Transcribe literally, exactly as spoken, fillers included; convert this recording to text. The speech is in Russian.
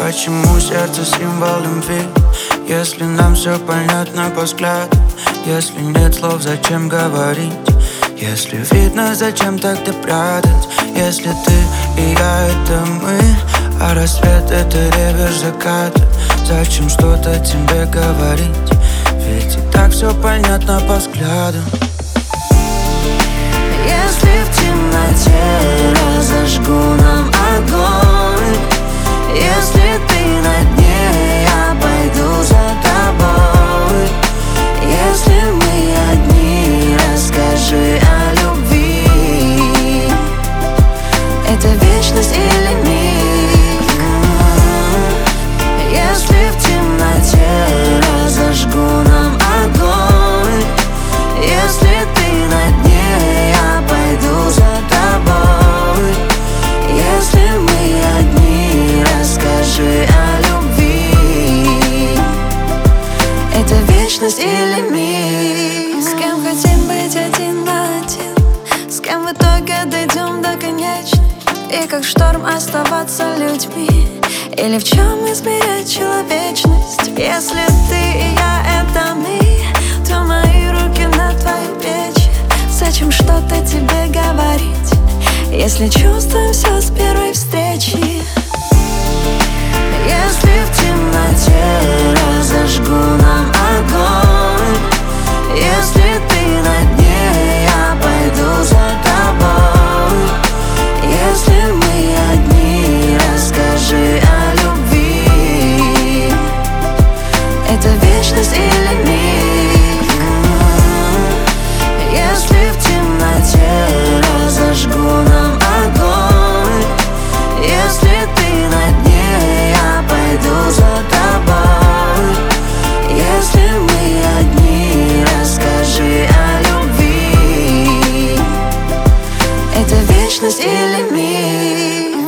Почему сердце символ любви? Если нам все понятно по взгляду, если нет слов, зачем говорить? Если видно, зачем тогда прятать? Если ты и я — это мы, а рассвет — это реверс заката, зачем что-то тебе говорить? Ведь и так все понятно по взгляду. Если в темноте разожгу нам огонь, если ты на дне, я пойду за тобой. Если мы одни, расскажи о любви. Это вечность или миг? Если в темноте разожгу нам огонь, если ты на дне, я пойду за тобой. Если мы одни, расскажи о любви. Это вечность или миг? С кем хотим быть один на один, с кем в итоге дойдем до конечной? И как шторм оставаться людьми, или в чем измерять человечность? Если ты и я — это мы, то мои руки на твоей плечи. Зачем что-то тебе говорить, если чувствуем все с первой встречи? Если в темноте разожгу нам огонь, если ты на дне, я пойду за тобой. Если мы одни, расскажи о любви. Это вечность или миг? Если в темноте разожгу нам огонь, если ты на дне, я пойду за тобой. Если мы одни, расскажи о любви. Это вечность или миг?